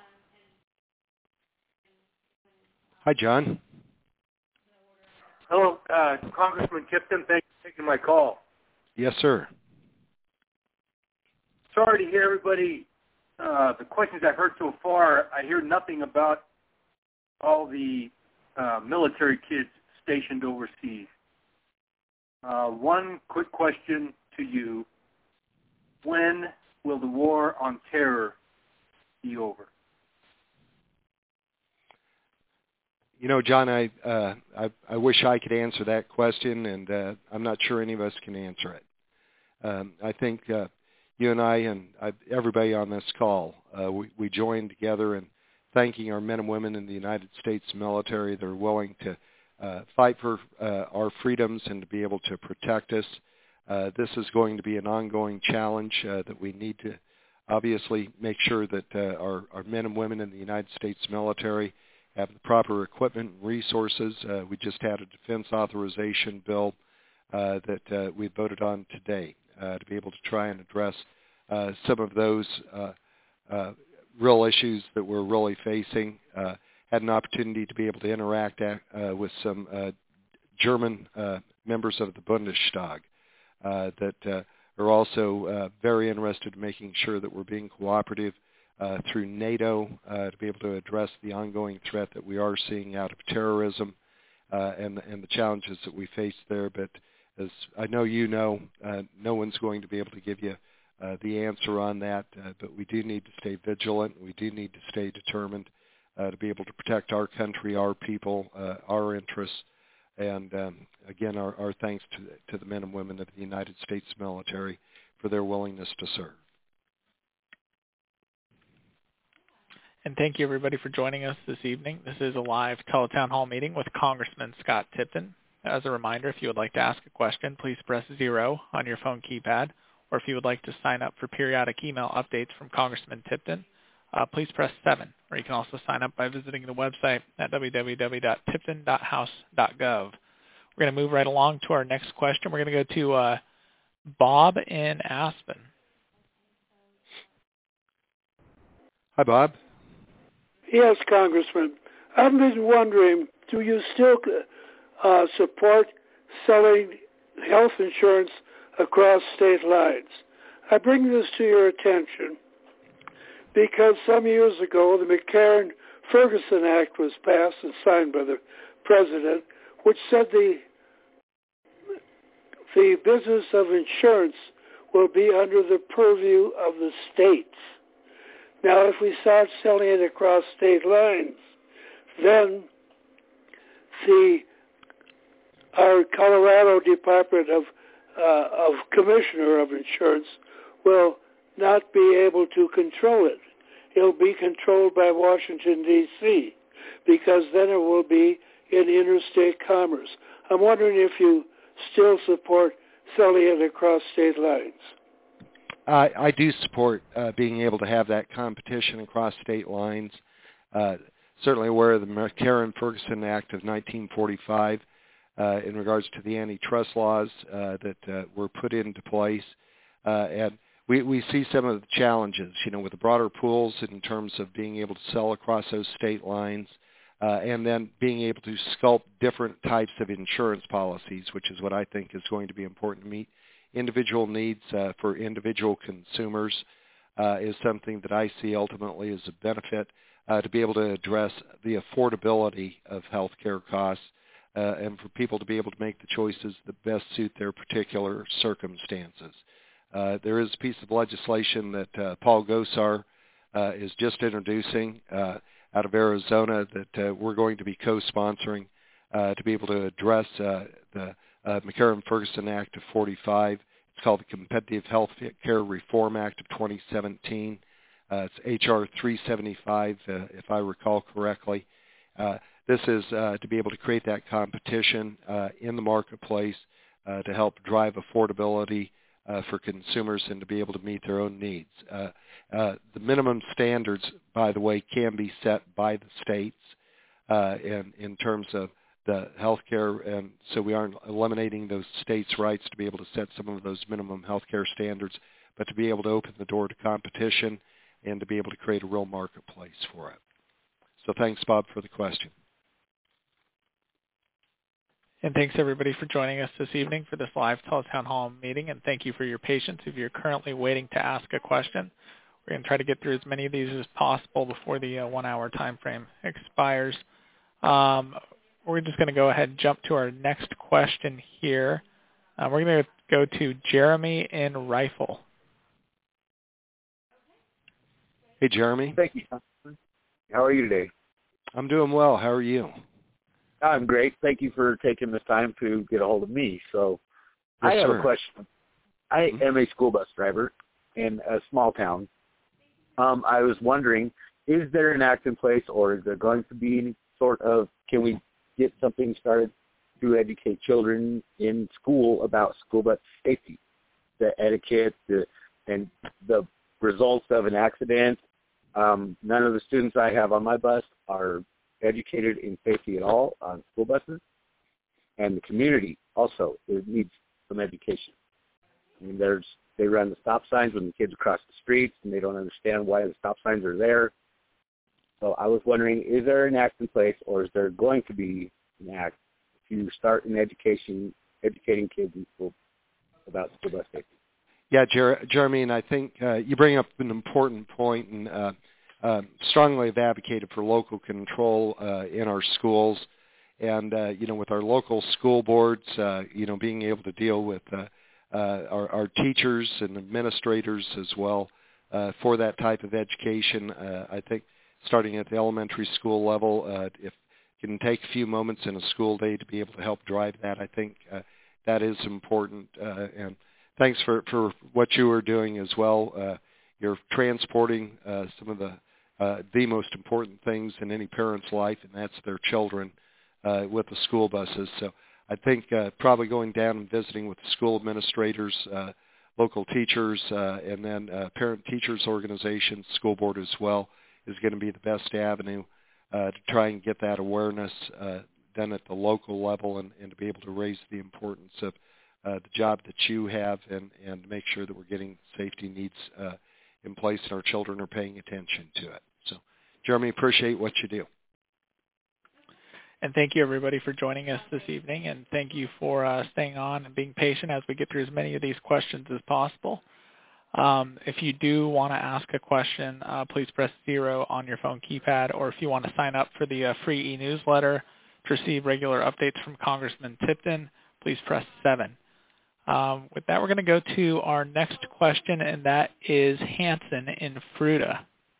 Hi, John. Hello, Congressman Tipton. Thanks for taking my call. Yes, sir. Sorry to hear everybody, the questions I've heard so far. I hear nothing about all the military kids stationed overseas. One quick question to you. When will the war on terror be over? You know, John, I wish I could answer that question, and I'm not sure any of us can answer it. I think you and I and everybody on this call, we join together in thanking our men and women in the United States military that are willing to fight for our freedoms and to be able to protect us. This is going to be an ongoing challenge that we need to obviously make sure that our men and women in the United States military have the proper equipment and resources. We just had a defense authorization bill that we voted on today to be able to try and address some of those real issues that we're really facing. Had an opportunity to be able to interact with some German members of the Bundestag that are also very interested in making sure that we're being cooperative through NATO to be able to address the ongoing threat that we are seeing out of terrorism and the challenges that we face there. But as I know you know, no one's going to be able to give you the answer on that, but we do need to stay vigilant. We do need to stay determined to be able to protect our country, our people, our interests. And again, our thanks to the men and women of the United States military for their willingness to serve. And thank you, everybody, for joining us this evening. This is a live teletown hall meeting with Congressman Scott Tipton. As a reminder, if you would like to ask a question, please press 0 on your phone keypad. Or if you would like to sign up for periodic email updates from Congressman Tipton, please press 7, or you can also sign up by visiting the website at www.tipton.house.gov. We're going to move right along to our next question. We're going to go to Bob in Aspen. Hi, Bob. Yes, Congressman. I've been wondering, do you still support selling health insurance across state lines? I bring this to your attention because some years ago the McCarran-Ferguson Act was passed and signed by the President, which said the business of insurance will be under the purview of the states. Now, if we start selling it across state lines, then our Colorado Department of Commissioner of Insurance will not be able to control it. It'll be controlled by Washington, D.C., because then it will be in interstate commerce. I'm wondering if you still support selling it across state lines. I do support being able to have that competition across state lines. Certainly aware of the McCarran-Ferguson Act of 1945 in regards to the antitrust laws that were put into place. And we see some of the challenges, with the broader pools in terms of being able to sell across those state lines and then being able to sculpt different types of insurance policies, which is what I think is going to be important to meet individual needs for individual consumers is something that I see ultimately as a benefit to be able to address the affordability of healthcare costs and for people to be able to make the choices that best suit their particular circumstances. There is a piece of legislation that Paul Gosar is just introducing out of Arizona that we're going to be co-sponsoring to be able to address the McCarran-Ferguson Act of 45. It's called the Competitive Health Care Reform Act of 2017. It's H.R. 375, if I recall correctly. This is to be able to create that competition in the marketplace to help drive affordability for consumers and to be able to meet their own needs. The minimum standards, by the way, can be set by the states in terms of the health care, and so we aren't eliminating those states' rights to be able to set some of those minimum health care standards, but to be able to open the door to competition and to be able to create a real marketplace for it. So thanks, Bob, for the question. And thanks, everybody, for joining us this evening for this live Teletown Hall meeting, and thank you for your patience. If you're currently waiting to ask a question, we're going to try to get through as many of these as possible before the 1-hour time frame expires. We're just going to go ahead and jump to our next question here. We're going to go to Jeremy in Rifle. Hey, Jeremy. Thank you. How are you today? I'm doing well. How are you? I'm great. Thank you for taking the time to get a hold of me. So yes, I have sir. a question. I am a school bus driver in a small town. I was wondering, is there an act in place, or is there going to be any sort of, can we get something started to educate children in school about school bus safety, the etiquette, and the results of an accident? None of the students I have on my bus are educated in safety at all on school buses, and the community also needs some education. I mean, they run the stop signs when the kids cross the streets, and they don't understand why the stop signs are there. So I was wondering, is there an act in place, or is there going to be an act to start educating kids in school about school bus safety? Yeah, Jeremy, and I think you bring up an important point, and strongly have advocated for local control in our schools, and with our local school boards, being able to deal with our teachers and administrators as well for that type of education. I think starting at the elementary school level, if you can take a few moments in a school day to be able to help drive that, I think that is important. And thanks for what you are doing as well. You're transporting some of the most important things in any parent's life, and that's their children with the school buses. So I think probably going down and visiting with the school administrators, local teachers, and then parent-teachers organizations, school board as well, is going to be the best avenue to try and get that awareness done at the local level and to be able to raise the importance of the job that you have and make sure that we're getting safety needs in place and our children are paying attention to it. So, Jeremy, appreciate what you do. And thank you, everybody, for joining us this evening, and thank you for staying on and being patient as we get through as many of these questions as possible. If you do want to ask a question, please press 0 on your phone keypad, or if you want to sign up for the free e-newsletter to receive regular updates from Congressman Tipton, please press 7. With that, we're going to go to our next question, and that is Hanson in Fruita.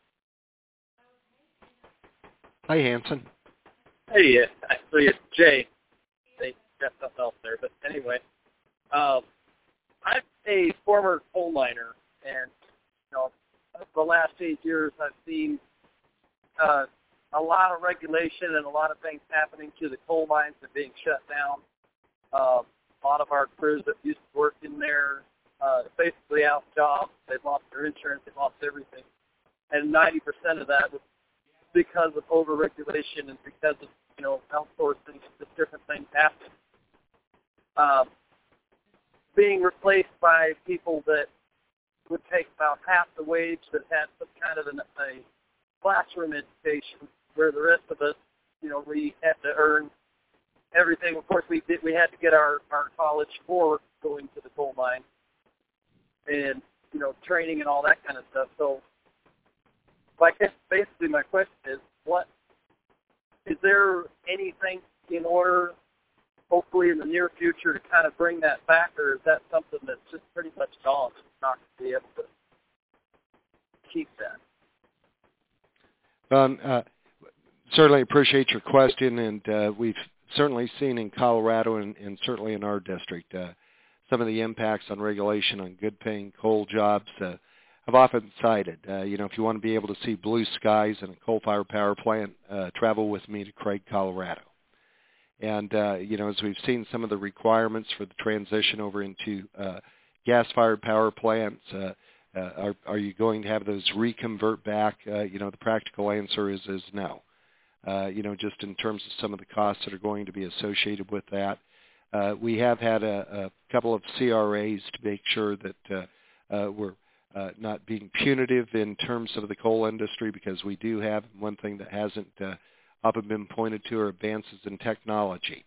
Hi, Hanson. Hey, actually it's Jay. They got something else there, but anyway, I'm a former coal miner, and the last 8 years I've seen a lot of regulation and a lot of things happening to the coal mines that are being shut down. A lot of our crews that used to work in there basically out of jobs. They've lost their insurance. They've lost everything, and 90% of that was because of over-regulation and because of, outsourcing, just different things happening. Being replaced by people that would take about half the wage that had some kind of a classroom education, where the rest of us, we had to earn everything. Of course, we had to get our college for going to the coal mine and, training and all that kind of stuff. So, I guess basically my question is, is there anything in order, hopefully in the near future, to kind of bring that back, or is that something that's just pretty much gone? It's not going to be able to keep that. Certainly appreciate your question, and we've certainly seen in Colorado and certainly in our district some of the impacts on regulation on good-paying coal jobs. I've often cited, if you want to be able to see blue skies in a coal-fired power plant, travel with me to Craig, Colorado. And, as we've seen some of the requirements for the transition over into gas-fired power plants, are you going to have those reconvert back? The practical answer is no. Just in terms of some of the costs that are going to be associated with that. We have had a couple of CRAs to make sure that we're not being punitive in terms of the coal industry, because we do have one thing that hasn't often been pointed to are advances in technology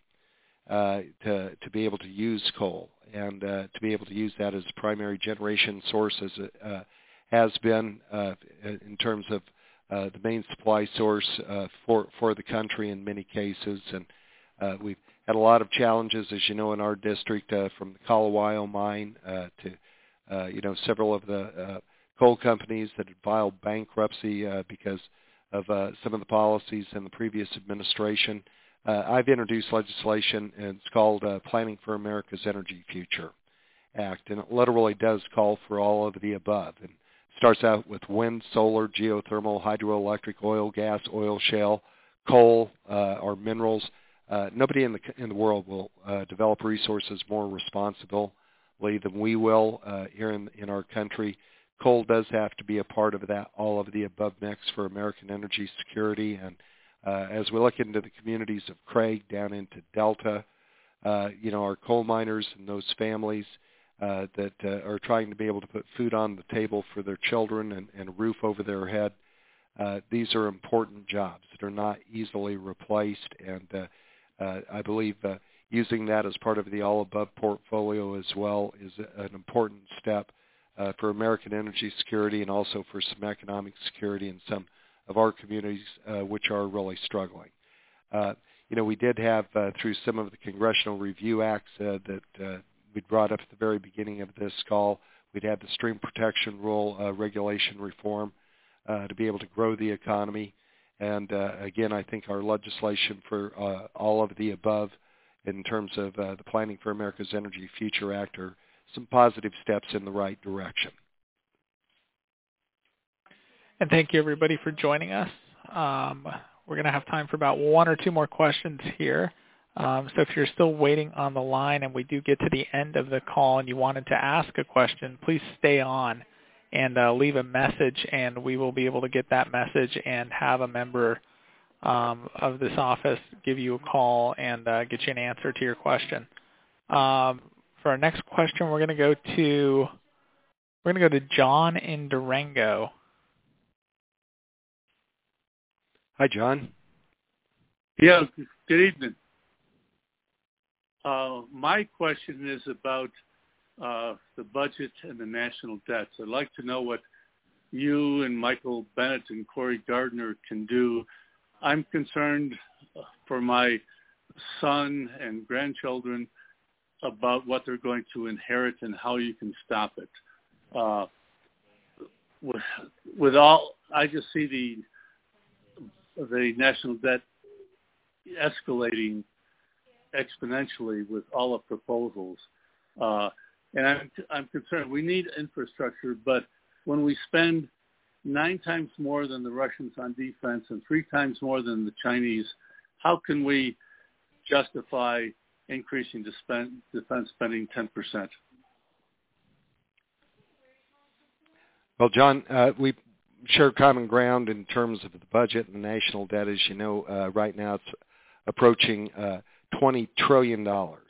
to be able to use coal and to be able to use that as a primary generation source as it has been in terms of the main supply source for the country in many cases. And we've had a lot of challenges, as you know, in our district from the Colawile mine to several of the coal companies that had filed bankruptcy because of some of the policies in the previous administration. I've introduced legislation, and it's called Planning for America's Energy Future Act, and it literally does call for all of the above. And it starts out with wind, solar, geothermal, hydroelectric, oil, gas, oil shale, coal, or minerals. Nobody in the world will develop resources more responsibly than we will here in our country. Coal does have to be a part of that, all of the above mix for American energy security. And as we look into the communities of Craig down into Delta, our coal miners and those families that are trying to be able to put food on the table for their children and a roof over their head, these are important jobs that are not easily replaced. And I believe using that as part of the all-above portfolio as well is an important step for American energy security and also for some economic security in some of our communities which are really struggling. We did have through some of the congressional review acts that we brought up at the very beginning of this call, we'd have the stream protection rule regulation reform to be able to grow the economy. And again, I think our legislation for all of the above in terms of the Planning for America's Energy Future Act are some positive steps in the right direction. And thank you, everybody, for joining us. We're going to have time for about one or two more questions here. So if you're still waiting on the line and we do get to the end of the call and you wanted to ask a question, please stay on and leave a message, and we will be able to get that message and have a member of this office give you a call and get you an answer to your question. For our next question, we're going to go to John in Durango. Hi, John. Yeah, good evening. My question is about the budget and the national debts. I'd like to know what you and Michael Bennett and Corey Gardner can do. I'm concerned for my son and grandchildren about what they're going to inherit and how you can stop it. I just see the national debt escalating exponentially with all the proposals. And I'm concerned. We need infrastructure, but when we spend 9 times more than the Russians on defense and 3 times more than the Chinese, how can we justify increasing defense spending 10%? Well, John, we share common ground in terms of the budget and the national debt. As you know, right now it's approaching $20 trillion,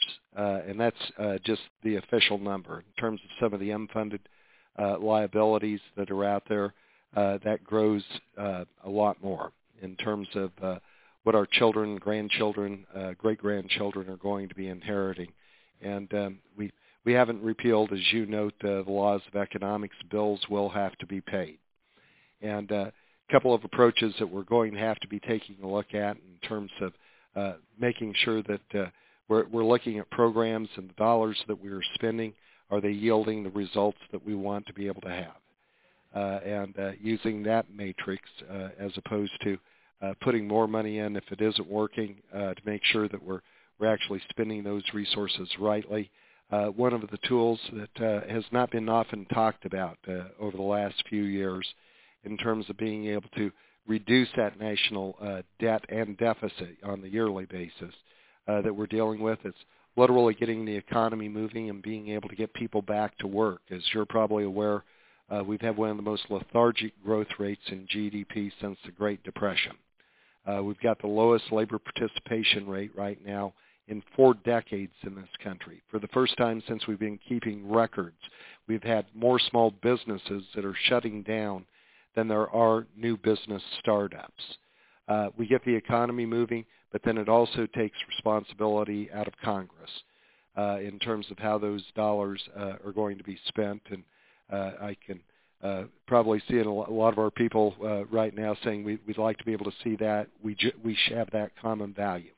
and that's just the official number. In terms of some of the unfunded liabilities that are out there, that grows a lot more in terms of what our children, grandchildren, great-grandchildren are going to be inheriting. And we haven't repealed, as you note, the laws of economics. Bills will have to be paid. And a couple of approaches that we're going to have to be taking a look at in terms of making sure that we're looking at programs and the dollars that we're spending, are they yielding the results that we want to be able to have? And using that matrix as opposed to putting more money in if it isn't working to make sure that we're actually spending those resources rightly. One of the tools that has not been often talked about over the last few years in terms of being able to reduce that national debt and deficit on the yearly basis that we're dealing with. It's literally getting the economy moving and being able to get people back to work. As you're probably aware, we've had one of the most lethargic growth rates in GDP since the Great Depression. We've got the lowest labor participation rate right now in 4 decades in this country. For the first time since we've been keeping records, we've had more small businesses that are shutting down than there are new business startups. We get the economy moving, but then it also takes responsibility out of Congress in terms of how those dollars are going to be spent. And I can probably see it a lot of our people right now saying we'd like to be able to see that. We should have that common value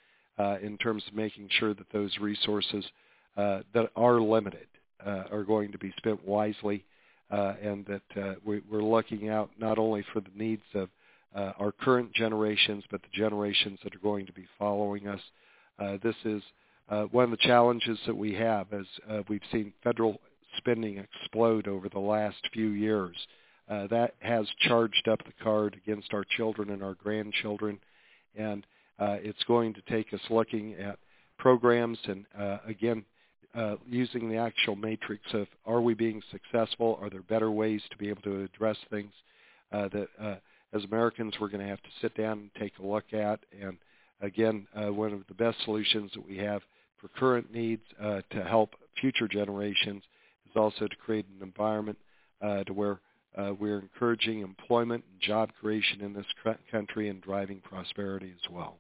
in terms of making sure that those resources that are limited are going to be spent wisely. And that we're looking out not only for the needs of our current generations, but the generations that are going to be following us. This is one of the challenges that we have as we've seen federal spending explode over the last few years. That has charged up the card against our children and our grandchildren, and it's going to take us looking at programs and, again, using the actual matrix of are we being successful? Are there better ways to be able to address things that as Americans we're going to have to sit down and take a look at? And again, one of the best solutions that we have for current needs to help future generations is also to create an environment to where we're encouraging employment and job creation in this country and driving prosperity as well.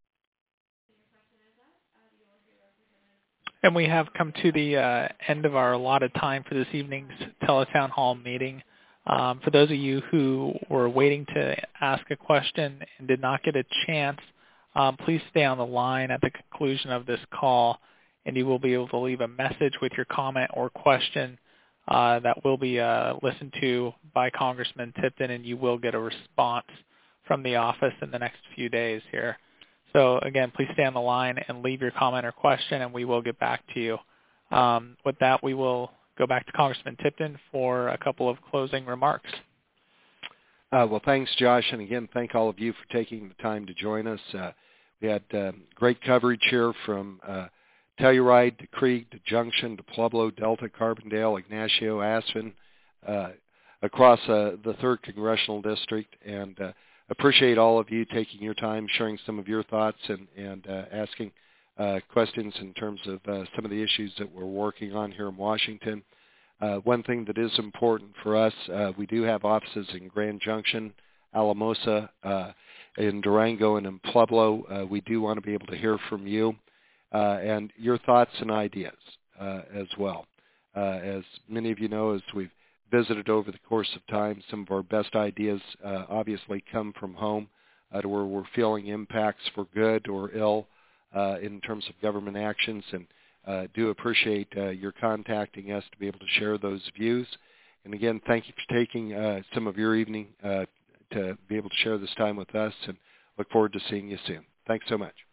And we have come to the end of our allotted time for this evening's Teletown Hall meeting. For those of you who were waiting to ask a question and did not get a chance, please stay on the line at the conclusion of this call, and you will be able to leave a message with your comment or question that will be listened to by Congressman Tipton, and you will get a response from the office in the next few days here. So again, please stay on the line and leave your comment or question, and we will get back to you. With that, we will go back to Congressman Tipton for a couple of closing remarks. Well, thanks, Josh, and again, thank all of you for taking the time to join us. We had great coverage here from Telluride to Krieg to Junction to Pueblo, Delta, Carbondale, Ignacio, Aspen, across the 3rd Congressional District, and appreciate all of you taking your time, sharing some of your thoughts, and asking questions in terms of some of the issues that we're working on here in Washington. One thing that is important for us, we do have offices in Grand Junction, Alamosa, in Durango, and in Pueblo. We do want to be able to hear from you and your thoughts and ideas as well. As many of you know, as we've visited over the course of time, some of our best ideas obviously come from home, to where we're feeling impacts for good or ill in terms of government actions, and do appreciate your contacting us to be able to share those views. And again, thank you for taking some of your evening to be able to share this time with us, and look forward to seeing you soon. Thanks so much.